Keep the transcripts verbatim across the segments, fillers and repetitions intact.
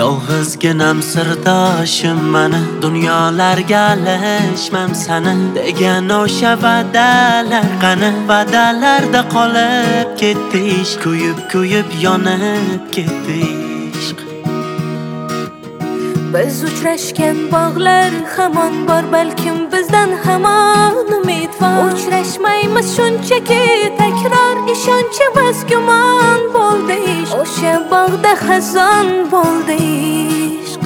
Yolg'izginam sirdoshim mani, dunyolarga alishmam sani degan o'sha va'dalar qani? Va'dalarda qolib ketdi ishq, kuyib kuyib yonib ketdi ishq. Biz uchrashgan bog'lar hamon bor, balkim bizdan hamon umid bor. Uchrashmaymiz shunchaki takror, ishonchimiz gumon bo'ldi ishq. O'sha bog'da xazon bo'ldi ishq.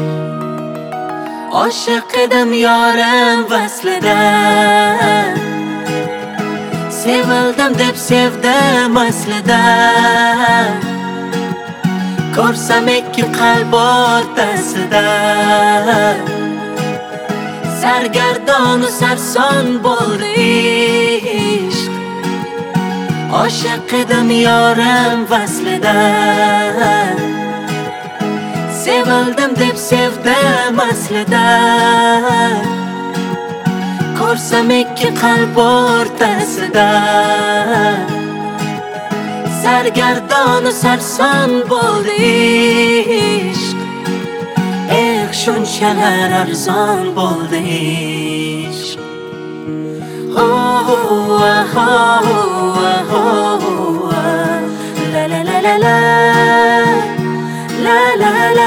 Oshiq edim yorim vaslida, sevildim deb sevdim aslida. Ko'rsam ikki qalb o'rtasida, sargardonu sarson bo'ldi ishq. Oshiq edim yorim vaslida, sevildim deb sevdim aslida. Ko'rsam ikki qalb o'rtasida, sargardonu sarson bo'ldi ishq. Eh, shunchalar arzon bo'ldi ishq. Oh, oh, oh, oh, oh, la la la la la, la la la.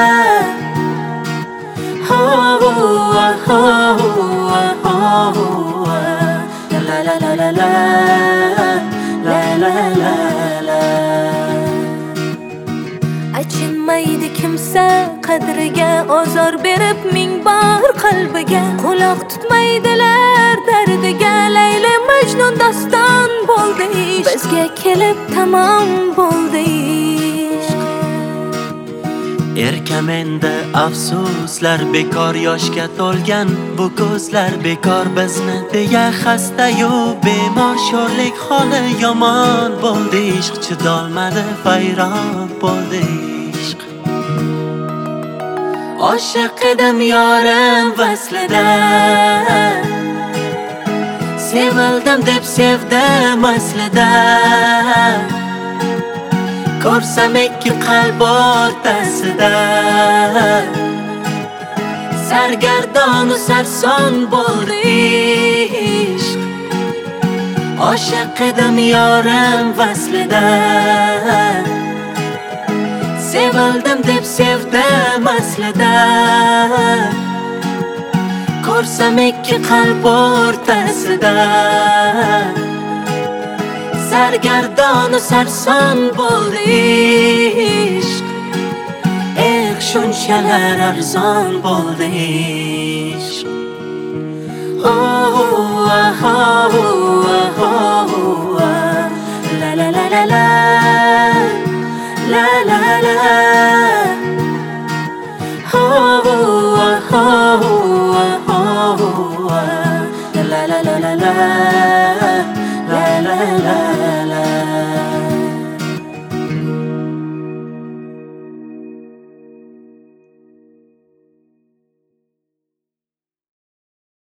Oh, oh, oh, oh, la la la la la, la la la la. Achinmaydi kimsa qadriga, ozor berib ming bor qalbiga. Quloq tutmaydilar dardiga, Layli Majnun doston bo'ldi ishq. Bizga kelib tamom bo'ldi ishq. Erkam endi afsuslar bekor, yoshga to'lgan bu ko'zlar bekor. Bizni deya xasta-yu bemor, sho'rlik holi yomon bo'ldi ishq. Chidolmadi vayron bo'ldi ishq. Oshiq edim yorim vaslida, sevildim deb sevdim aslida. Ko'rsam ikki qalb o'rtasida, sargardonu sarson bo'ldi ishq. Oshiq edim yorim vaslida, sevildim deb sevdim aslida. Ko'rsam ikki qalb o'rtasida, sargardonu sarson bo'ldi ishq. Eh, shunchalar arzon bo'ldi ishq. Oh, oh, oh, oh, oh, la la la la la, la la la. Oh, oh, oh, oh, la la la la la, la la la la.